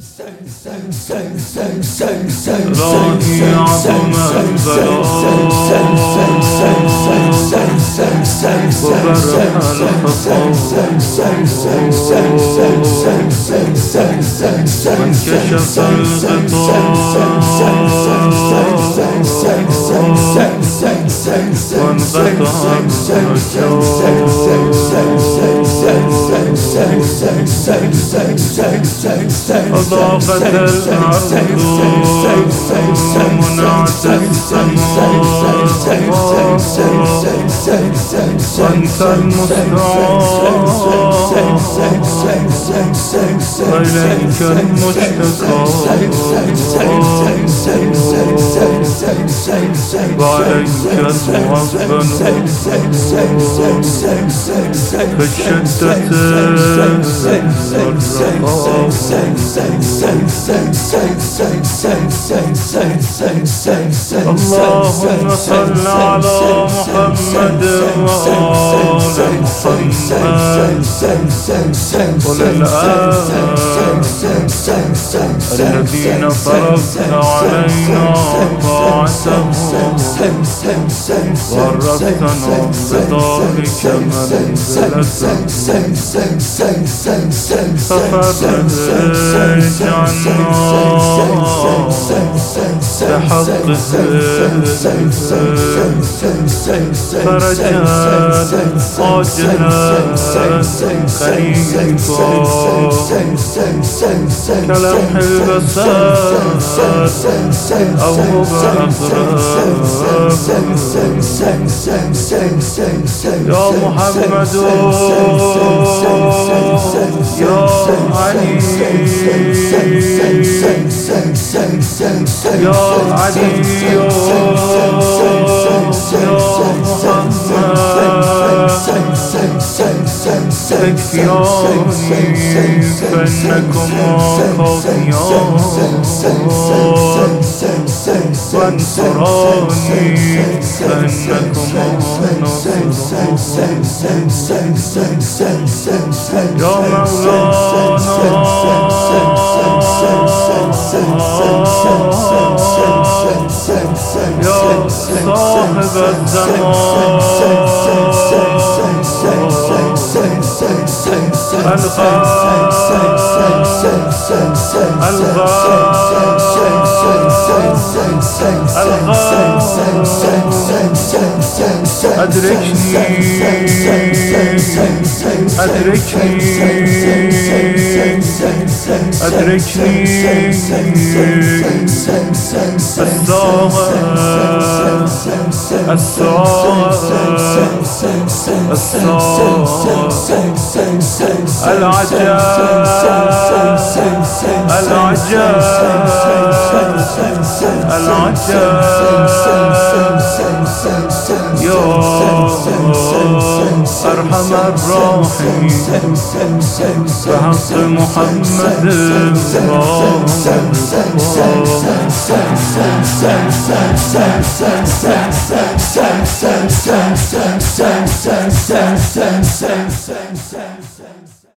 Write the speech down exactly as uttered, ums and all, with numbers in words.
راهي عظم البلاء وبرح الخطاب وانكشف الغطاء وانقطع وضاقت الأرض ومنعت السماء وأنت المستعان وإليك المشتكى وعليك الموكل في الشدة اللهم صل على محمد وآل محمد والآل الذين فرضت علينا طاعتهم ورثنا بذلك منزلة ففرج عنا بحقه فرجا عاجلا قريبا كلمح البصر أو بأقرب يا محمد يا علي يا علي يا محمد اكفياني فإنكما خافيان وانصراني فإنكما ناصران يا مولانا يا صاحب الزمان أدركني أدركني أدركني الساعة الساعة الساعة العجاب العجاب العجاب يا أرحم الراحمين بحق محمد الرحمن